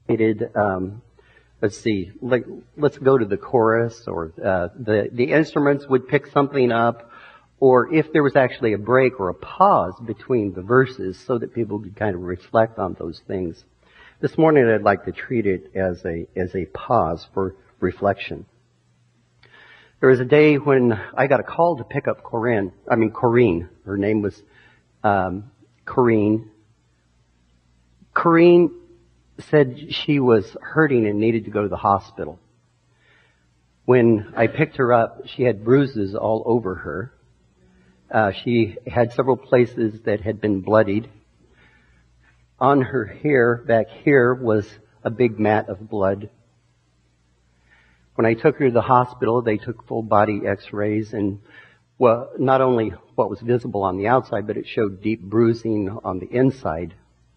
It, let's see, let's go to the chorus, or the instruments would pick something up, or if there was actually a break or a pause between the verses so that people could kind of reflect on those things. This morning I'd like to treat it as a pause for reflection. There was a day when I got a call to pick up Corrine. Her name was Corrine. Corrine said she was hurting and needed to go to the hospital. When I picked her up, she had bruises all over her. She had several places that had been bloodied. On her hair, back here, was a big mat of blood. When I took her to the hospital, they took full body x-rays, and well, not only what was visible on the outside, but it showed deep bruising on the inside.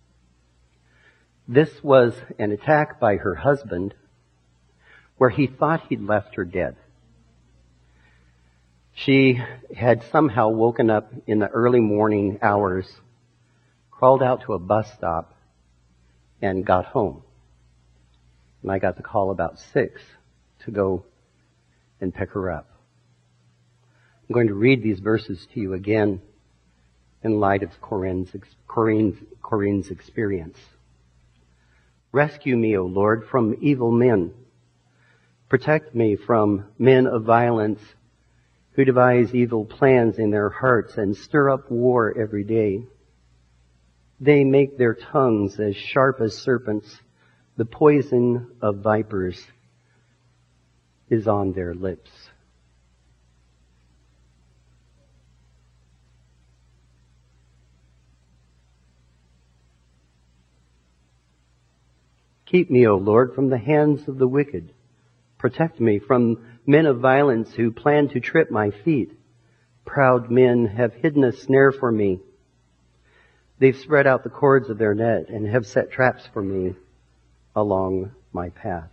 This was an attack by her husband where he thought he'd left her dead. She had somehow woken up in the early morning hours, crawled out to a bus stop, and got home. And I got the call about 6 to go and pick her up. I'm going to read these verses to you again in light of Corrine's experience. Rescue me, O Lord, from evil men. Protect me from men of violence who devise evil plans in their hearts and stir up war every day. They make their tongues as sharp as serpents. The poison of vipers is on their lips. Keep me, O Lord, from the hands of the wicked. Protect me from men of violence who plan to trip my feet. Proud men have hidden a snare for me. They've spread out the cords of their net and have set traps for me along my path.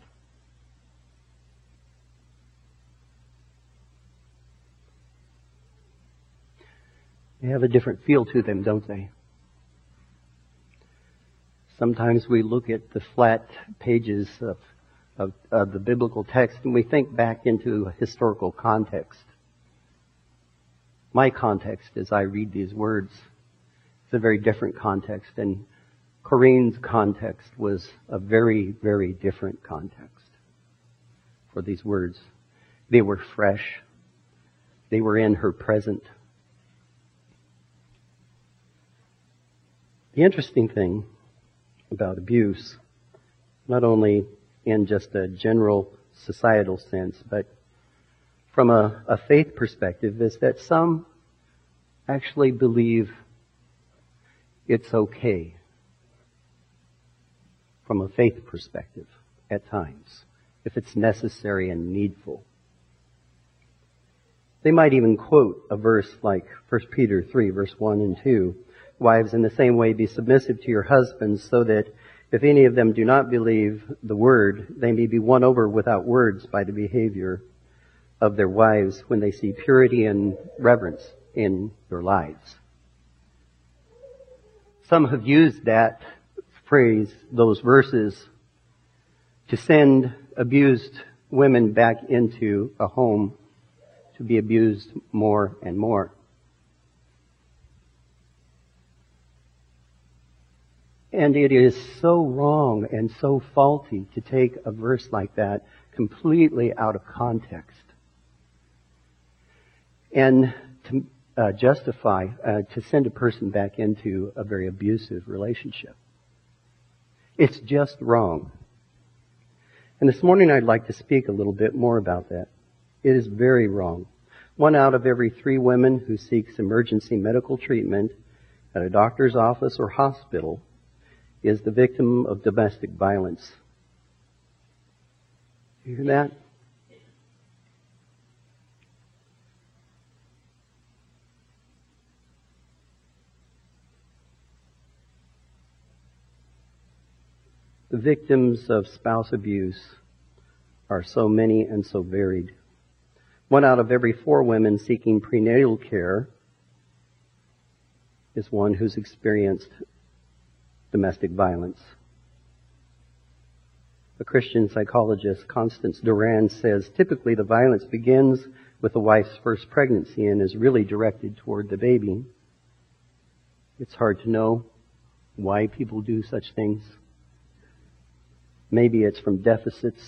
They have a different feel to them, don't they? Sometimes we look at the flat pages of the biblical text and we think back into a historical context. My context as I read these words is a very different context, and Corrine's context was a very, very different context for these words. They were fresh. They were in her present. The interesting thing about abuse, not only in just a general societal sense, but from a faith perspective, is that some actually believe it's okay from a faith perspective at times, if it's necessary and needful. They might even quote a verse like 1 Peter 3, verse 1 and 2. Wives, in the same way, be submissive to your husbands, so that if any of them do not believe the word, they may be won over without words by the behavior of their wives when they see purity and reverence in their lives. Some have used that phrase, those verses, to send abused women back into a home to be abused more and more. And it is so wrong and so faulty to take a verse like that completely out of context and to justify, to send a person back into a very abusive relationship. It's just wrong. And this morning I'd like to speak a little bit more about that. It is very wrong. 1 out of every 3 women who seeks emergency medical treatment at a doctor's office or hospital is the victim of domestic violence. You hear that? The victims of spouse abuse are so many and so varied. 1 out of every 4 women seeking prenatal care is one who's experienced domestic violence. A Christian psychologist, Constance Duran, says typically the violence begins with the wife's first pregnancy and is really directed toward the baby. It's hard to know why people do such things. Maybe it's from deficits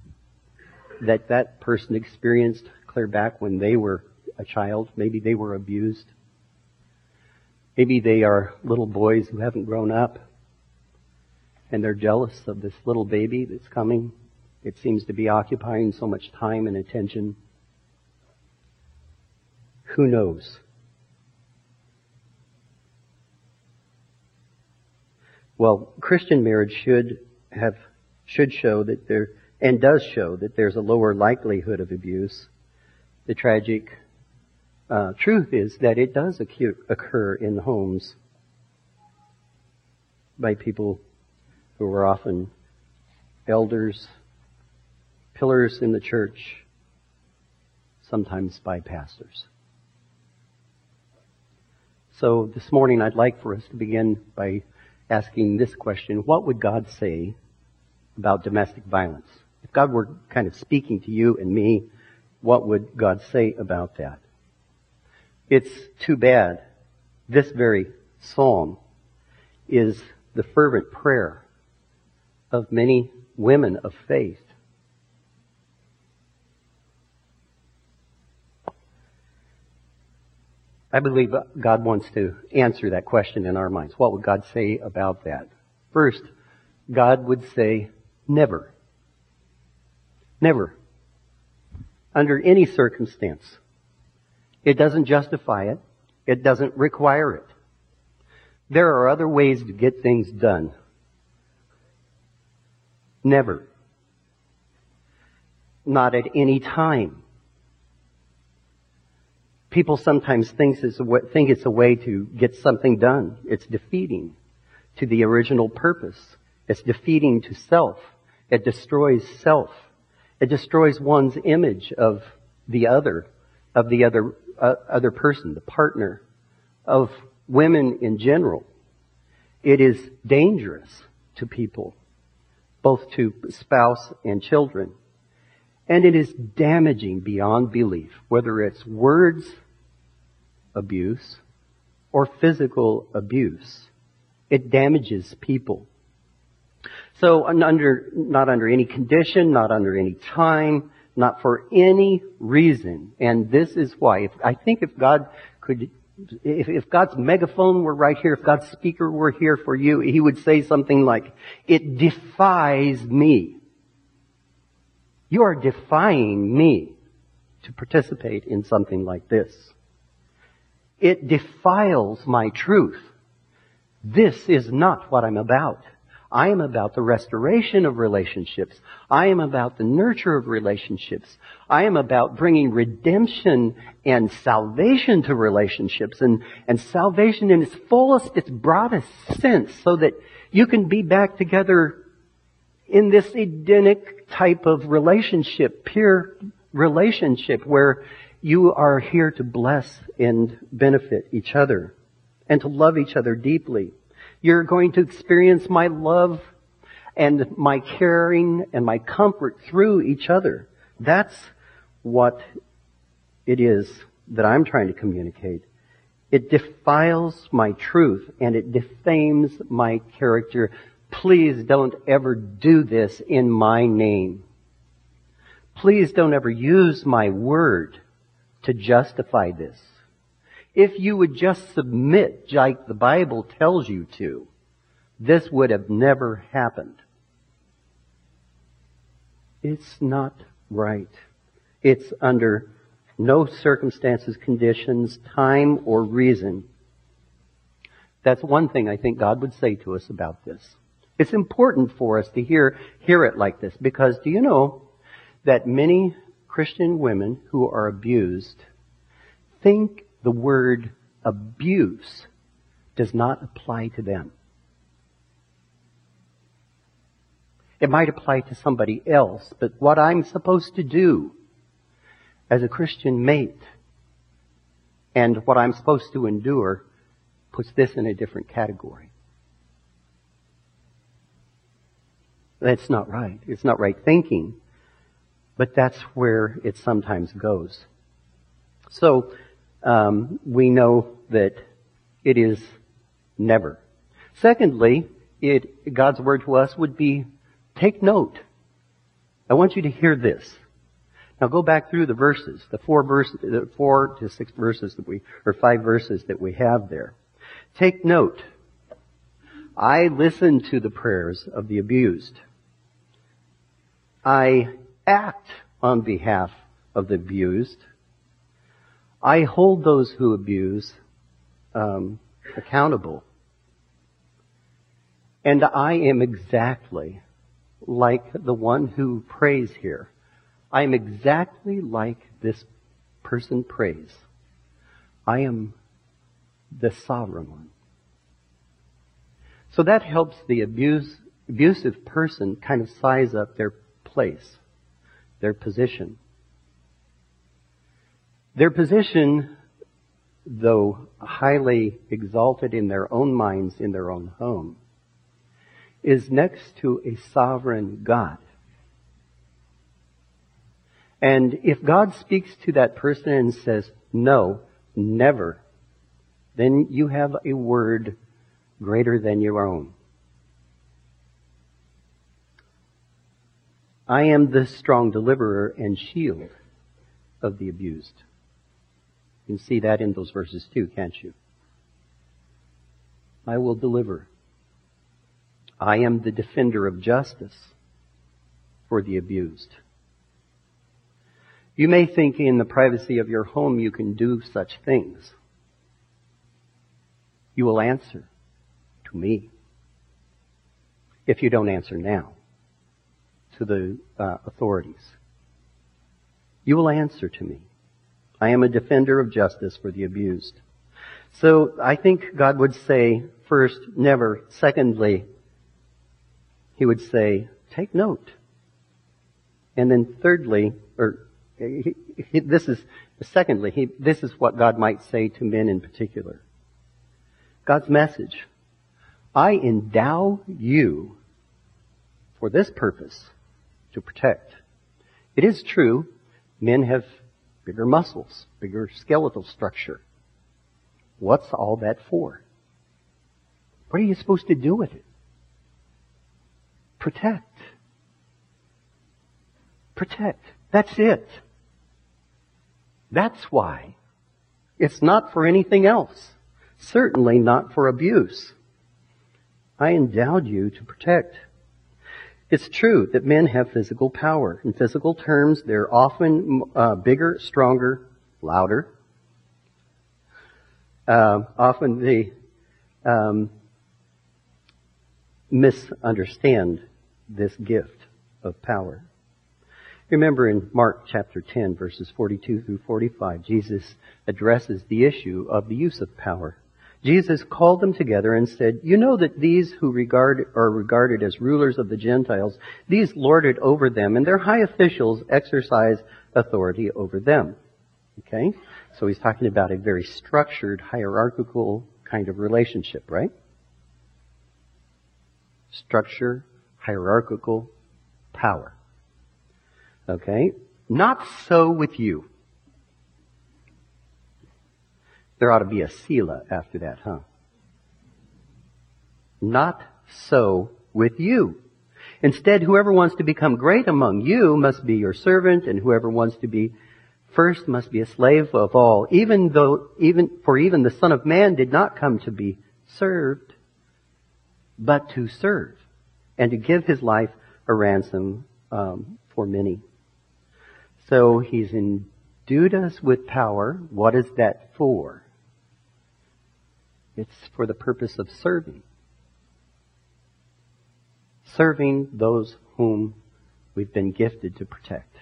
that person experienced clear back when they were a child. Maybe they were abused. Maybe they are little boys who haven't grown up and they're jealous of this little baby that's coming. It seems to be occupying so much time and attention. Who knows? Well, Christian marriage should show that does show that there's a lower likelihood of abuse. The tragic truth is that it does occur in homes by people who are often elders, pillars in the church, sometimes by pastors. So this morning I'd like for us to begin by asking this question: what would God say about domestic violence? If God were kind of speaking to you and me, what would God say about that? It's too bad this very psalm is the fervent prayer of many women of faith. I believe God wants to answer that question in our minds. What would God say about that? First, God would say, never. Never. Under any circumstance. It doesn't justify it. It doesn't require it. There are other ways to get things done. Never. Not at any time. People sometimes think it's a way to get something done. It's defeating to the original purpose. It's defeating to self. It destroys self. It destroys one's image of the other person, the partner, of women in general. It is dangerous to people, both to spouse and children. And it is damaging beyond belief, whether it's words abuse or physical abuse. It damages people. So not under any condition, not under any time, not for any reason. And this is why. If God's megaphone were right here, if God's speaker were here for you, He would say something like, it defies me. You are defying me to participate in something like this. It defiles my truth. This is not what I'm about. I am about the restoration of relationships. I am about the nurture of relationships. I am about bringing redemption and salvation to relationships, and salvation in its fullest, its broadest sense, so that you can be back together in this Edenic type of relationship, pure relationship, where you are here to bless and benefit each other and to love each other deeply. You're going to experience my love and my caring and my comfort through each other. That's what it is that I'm trying to communicate. It defiles my truth and it defames my character. Please don't ever do this in my name. Please don't ever use my word to justify this. If you would just submit like the Bible tells you to, this would have never happened. It's not right. It's under no circumstances, conditions, time, or reason. That's one thing I think God would say to us about this. It's important for us to hear it like this, because do you know that many Christian women who are abused think the word abuse does not apply to them. It might apply to somebody else, but what I'm supposed to do as a Christian mate and what I'm supposed to endure puts this in a different category. That's not right. It's not right thinking. But that's where it sometimes goes. So, we know that it is never. Secondly, God's word to us would be, take note. I want you to hear this. Now go back through the verses, the 4 to 6 verses or 5 verses that we have there. Take note. I listen to the prayers of the abused. I act on behalf of the abused. I hold those who abuse accountable. And I am exactly like the one who prays here. I am exactly like this person prays. I am the sovereign one. So that helps the abusive person kind of size up their place, their position. Their position, though highly exalted in their own minds, in their own home, is next to a sovereign God. And if God speaks to that person and says, no, never, then you have a word greater than your own. I am the strong deliverer and shield of the abused. You can see that in those verses too, can't you? I will deliver. I am the defender of justice for the abused. You may think in the privacy of your home you can do such things. You will answer to me. If you don't answer now to the authorities, you will answer to me. I am a defender of justice for the abused. So I think God would say, first, never. Secondly, He would say, take note. And then thirdly, this is what God might say to men in particular. God's message. I endow you for this purpose, to protect. It is true, men have bigger muscles, bigger skeletal structure. What's all that for? What are you supposed to do with it? Protect. Protect. That's it. That's why. It's not for anything else. Certainly not for abuse. I endowed you to protect. It's true that men have physical power. In physical terms, they're often bigger, stronger, louder. Often they misunderstand this gift of power. Remember in Mark chapter 10, verses 42 through 45, Jesus addresses the issue of the use of power. Jesus called them together and said, you know that these who are regarded as rulers of the Gentiles, these lord it over them, and their high officials exercise authority over them. Okay? So he's talking about a very structured, hierarchical kind of relationship, right? Structure, hierarchical, power. Okay? Not so with you. There ought to be a Selah after that, huh? Not so with you. Instead, whoever wants to become great among you must be your servant, and whoever wants to be first must be a slave of all. Even the Son of Man did not come to be served, but to serve, and to give his life a ransom for many. So he's endued us with power. What is that for? It's for the purpose of serving. Serving those whom we've been gifted to protect.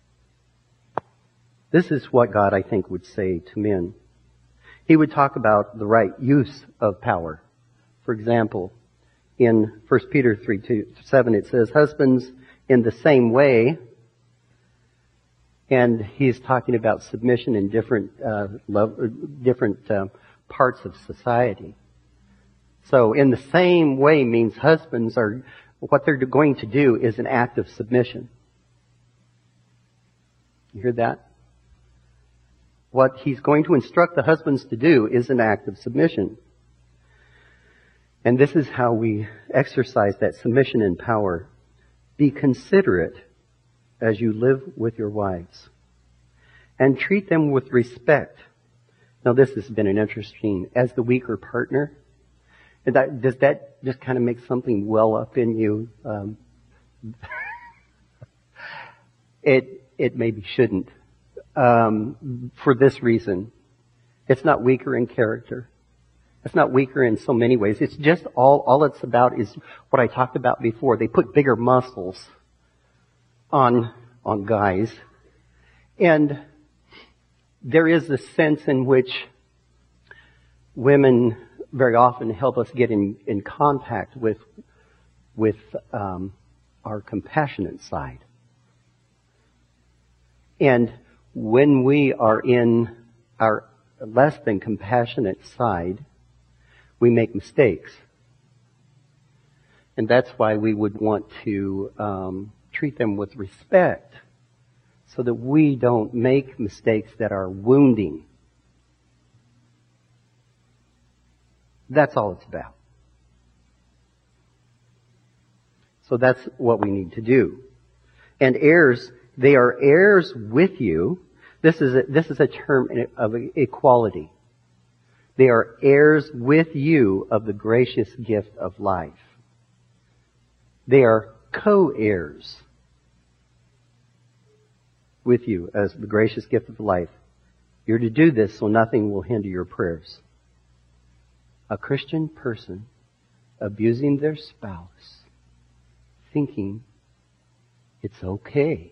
This is what God, I think, would say to men. He would talk about the right use of power. For example, in 1 Peter 3:7, it says, husbands, in the same way, and he's talking about submission in different parts of society. So in the same way means husbands are, what they're going to do is an act of submission. You hear that? What he's going to instruct the husbands to do is an act of submission. And this is how we exercise that submission and power. Be considerate as you live with your wives. And treat them with respect. Now this has been an interesting, as the weaker partner. Does that just kind of make something well up in you? It maybe shouldn't. For this reason. It's not weaker in character. It's not weaker in so many ways. It's just all it's about is what I talked about before. They put bigger muscles on guys. And there is a sense in which women very often help us get in contact with our compassionate side. And when we are in our less than compassionate side, we make mistakes. And that's why we would want to treat them with respect so that we don't make mistakes that are wounding. That's all it's about. So that's what we need to do. And heirs, they are heirs with you. This is a term of equality. They are heirs with you of the gracious gift of life. They are co-heirs with you as the gracious gift of life. You're to do this so nothing will hinder your prayers. A Christian person abusing their spouse, thinking it's okay.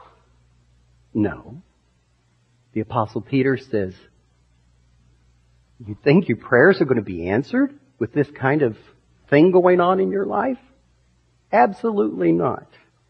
No. The Apostle Peter says, you think your prayers are going to be answered with this kind of thing going on in your life? Absolutely not.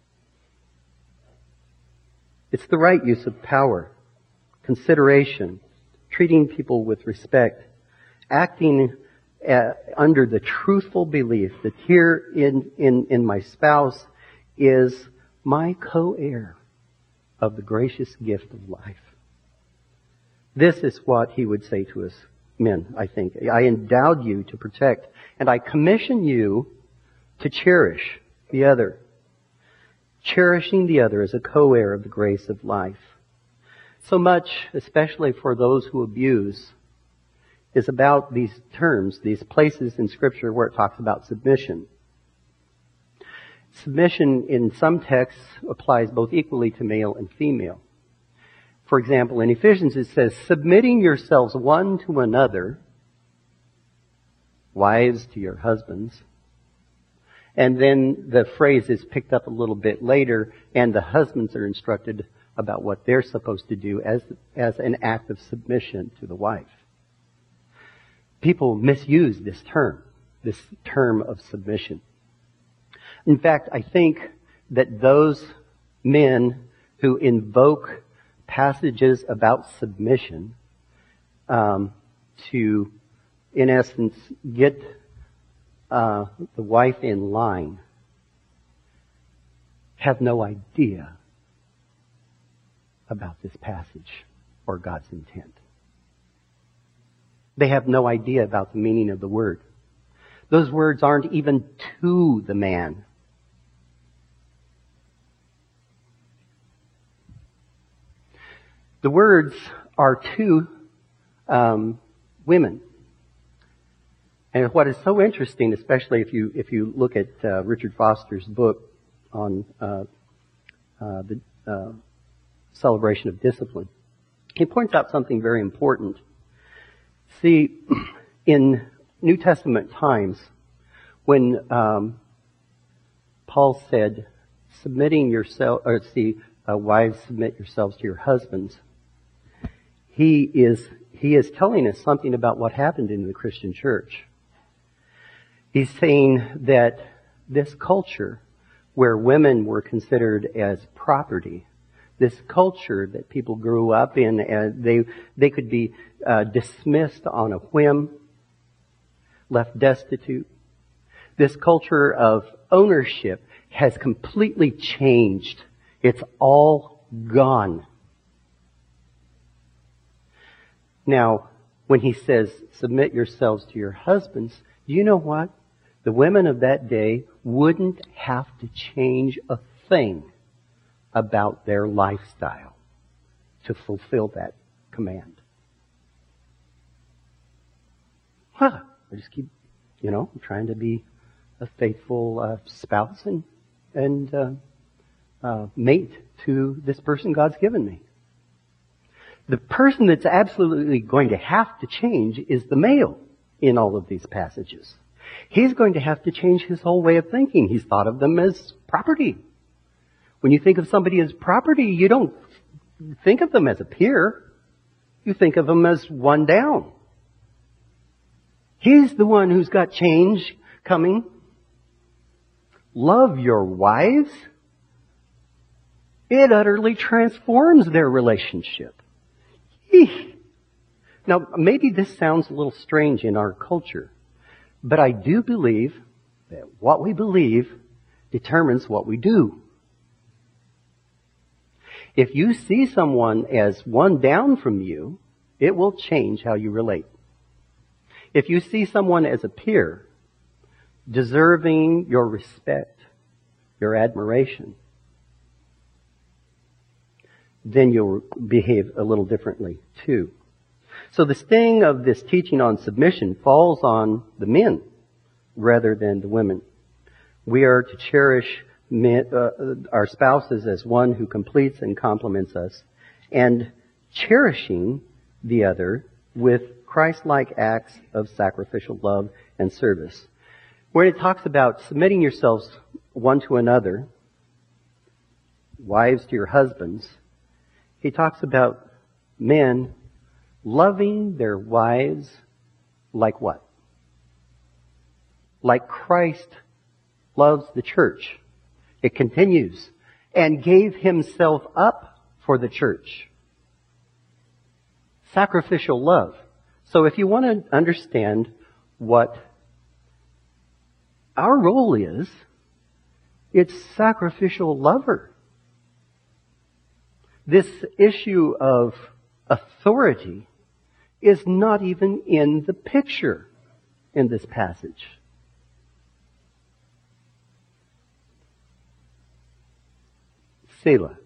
It's the right use of power, consideration, treating people with respect, acting under the truthful belief that here in my spouse is my co-heir of the gracious gift of life. This is what he would say to us men, I think. I endowed you to protect, and I commission you to cherish the other. Cherishing the other as a co-heir of the grace of life. So much, especially for those who abuse, is about these terms, these places in Scripture where it talks about submission. Submission in some texts applies both equally to male and female. For example, in Ephesians it says, submitting yourselves one to another, wives to your husbands. And then the phrase is picked up a little bit later, and the husbands are instructed about what they're supposed to do as an act of submission to the wife. People misuse this term of submission. In fact, I think that those men who invoke passages about submission to, in essence, get the wife in line have no idea about this passage or God's intent. They have no idea about the meaning of the word. Those words aren't even to the man. The words are to women. And what is so interesting, especially if you look at Richard Foster's book on the celebration of discipline, he points out something very important. See, in New Testament times, when Paul said, wives, submit yourselves to your husbands, he is telling us something about what happened in the Christian church. He's saying that this culture where women were considered as property, this culture that people grew up in, and they could be dismissed on a whim, left destitute. This culture of ownership has completely changed. It's all gone. Now, when he says, submit yourselves to your husbands, do you know what? The women of that day wouldn't have to change a thing about their lifestyle to fulfill that command. I just keep, trying to be a faithful spouse and mate to this person God's given me. The person that's absolutely going to have to change is the male in all of these passages. He's going to have to change his whole way of thinking. He's thought of them as property. When you think of somebody as property, you don't think of them as a peer. You think of them as one down. He's the one who's got change coming. Love your wives. It utterly transforms their relationship. Eesh. Now, maybe this sounds a little strange in our culture, but I do believe that what we believe determines what we do. If you see someone as one down from you, it will change how you relate. If you see someone as a peer, deserving your respect, your admiration, then you'll behave a little differently too. So the sting of this teaching on submission falls on the men rather than the women. We are to cherish our spouses as one who completes and complements us, and cherishing the other with Christ-like acts of sacrificial love and service. When it talks about submitting yourselves one to another, wives to your husbands, he talks about men loving their wives like what? Like Christ loves the church. It continues, and gave himself up for the church. Sacrificial love. So if you want to understand what our role is, it's sacrificial lover. This issue of authority is not even in the picture in this passage. Selah.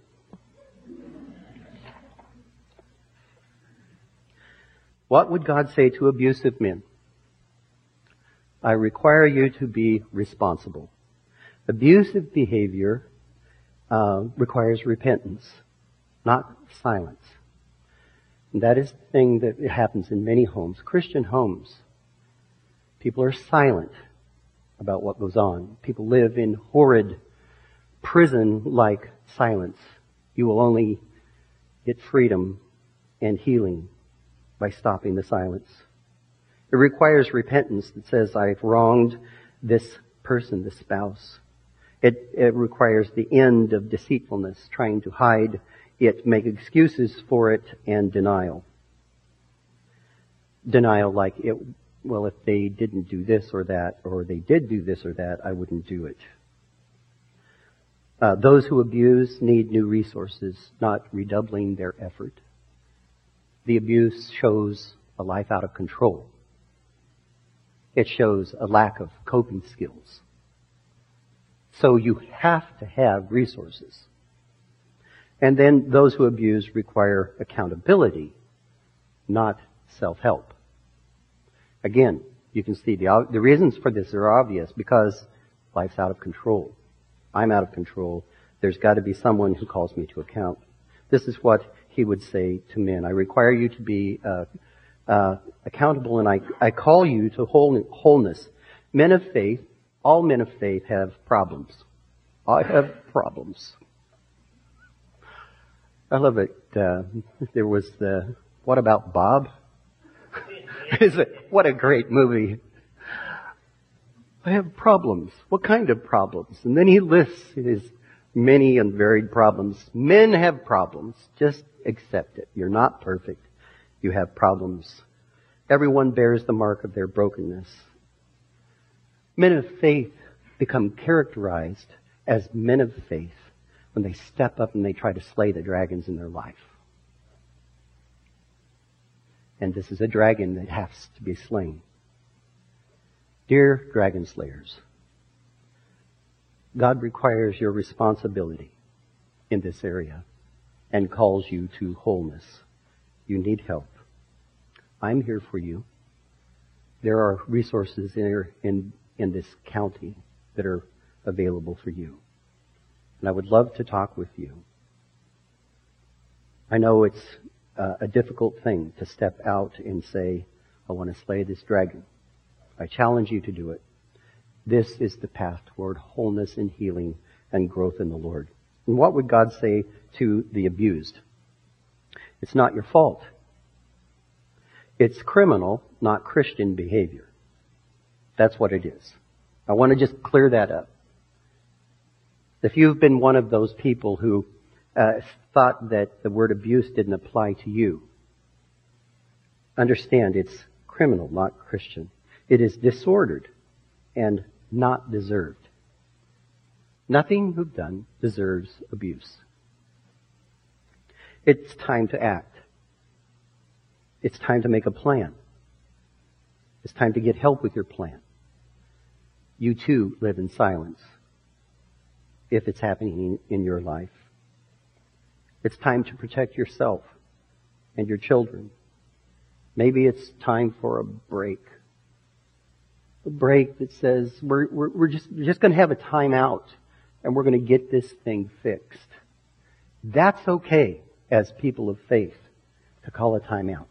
What would God say to abusive men? I require you to be responsible. Abusive behavior requires repentance, not silence. And that is the thing that happens in many homes, Christian homes. People are silent about what goes on. People live in horrid prison-like silence. You will only get freedom and healing by stopping the silence. It requires repentance that says, I've wronged this person, this spouse. It requires the end of deceitfulness, trying to hide it, make excuses for it, and denial. Denial like, if they didn't do this or that, or they did do this or that, I wouldn't do it. Those who abuse need new resources, not redoubling their effort. The abuse shows a life out of control. It shows a lack of coping skills. So you have to have resources. And then those who abuse require accountability, not self-help. Again, you can see the reasons for this are obvious because life's out of control. I'm out of control. There's got to be someone who calls me to account. This is what he would say to men. I require you to be accountable, and I call you to wholeness. Men of faith, all men of faith have problems. I have problems. I love it. There was What About Bob? What a great movie. I have problems. What kind of problems? And then he lists his many and varied problems. Men have problems. Just accept it. You're not perfect. You have problems. Everyone bears the mark of their brokenness. Men of faith become characterized as men of faith when they step up and they try to slay the dragons in their life. And this is a dragon that has to be slain. Dear dragon slayers, God requires your responsibility in this area and calls you to wholeness. You need help. I'm here for you. There are resources in this county that are available for you. And I would love to talk with you. I know it's a difficult thing to step out and say, I want to slay this dragon. I challenge you to do it. This is the path toward wholeness and healing and growth in the Lord. And what would God say to the abused? It's not your fault. It's criminal, not Christian behavior. That's what it is. I want to just clear that up. If you've been one of those people who thought that the word abuse didn't apply to you, understand it's criminal, not Christian. It is disordered and not deserved. Nothing you've done deserves abuse. It's time to act. It's time to make a plan. It's time to get help with your plan. You too live in silence if it's happening in your life. It's time to protect yourself and your children. Maybe it's time for a break. A break that says we're just going to have a time out and we're going to get this thing fixed. That's okay as people of faith to call a time out.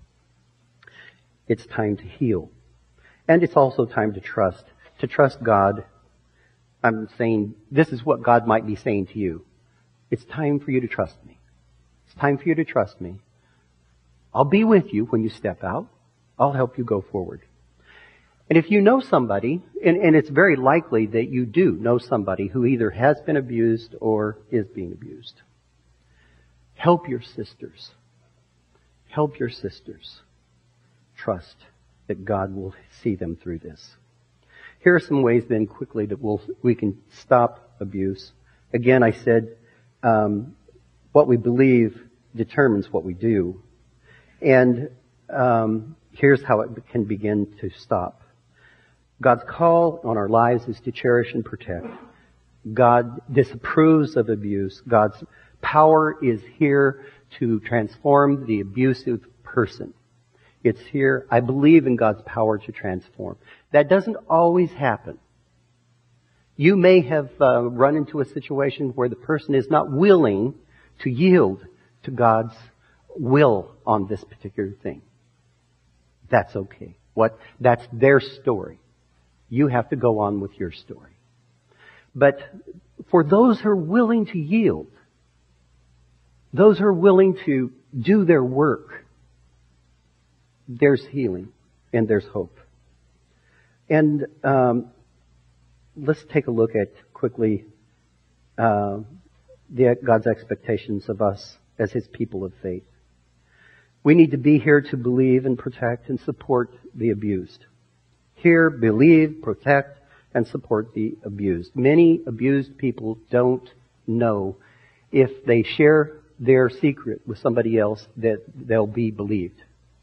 It's time to heal. And it's also time to trust. To trust God. I'm saying this is what God might be saying to you. It's time for you to trust me. It's time for you to trust me. I'll be with you when you step out. I'll help you go forward. And if you know somebody, and it's very likely that you do know somebody who either has been abused or is being abused, help your sisters. Help your sisters. Trust that God will see them through this. Here are some ways then quickly that we can stop abuse. Again, I said what we believe determines what we do. And here's how it can begin to stop. God's call on our lives is to cherish and protect. God disapproves of abuse. God's power is here to transform the abusive person. It's here. I believe in God's power to transform. That doesn't always happen. You may have run into a situation where the person is not willing to yield to God's will on this particular thing. That's okay. That's their story. You have to go on with your story. But for those who are willing to yield, those who are willing to do their work, there's healing and there's hope. And let's take a look at quickly God's expectations of us as His people of faith. We need to be here to believe and protect and support the abused. Here, believe, protect, and support the abused. Many abused people don't know if they share their secret with somebody else that they'll be believed.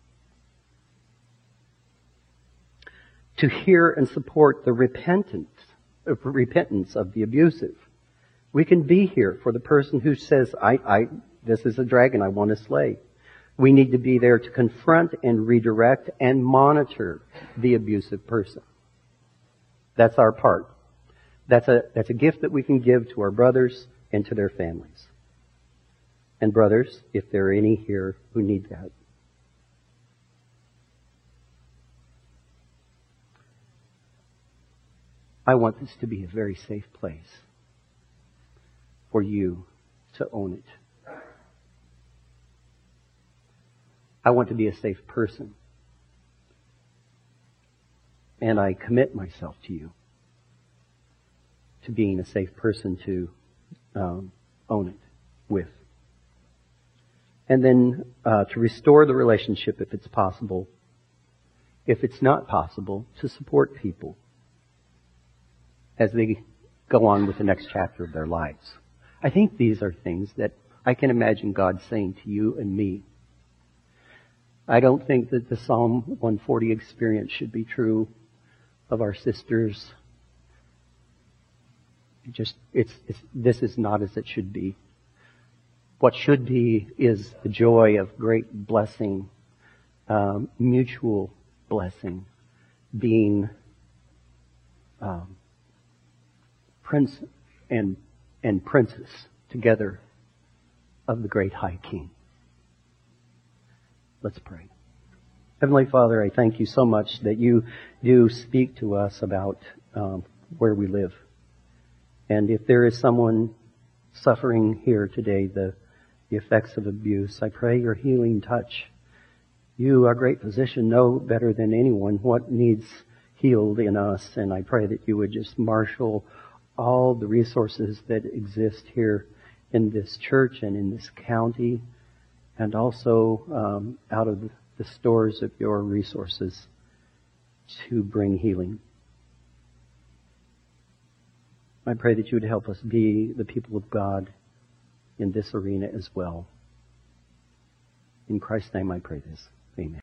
To hear and support the repentance of the abusive. We can be here for the person who says, this is a dragon I want to slay. We need to be there to confront and redirect and monitor the abusive person. That's our part. That's a gift that we can give to our brothers and to their families. And brothers, if there are any here who need that. I want this to be a very safe place for you to own it. I want to be a safe person. And I commit myself to you to being a safe person to own it with. And then to restore the relationship if it's possible. If it's not possible, to support people as they go on with the next chapter of their lives. I think these are things that I can imagine God saying to you and me. I don't think that the Psalm 140 experience should be true of our sisters. This is not as it should be. What should be is the joy of great blessing, mutual blessing, being prince and princess together of the great High King. Let's pray. Heavenly Father, I thank you so much that you do speak to us about where we live. And if there is someone suffering here today, the effects of abuse, I pray your healing touch. You, our great physician, know better than anyone what needs healed in us, and I pray that you would just marshal all the resources that exist here in this church and in this county, and also out of the stores of your resources to bring healing. I pray that you would help us be the people of God in this arena as well. In Christ's name I pray this. Amen.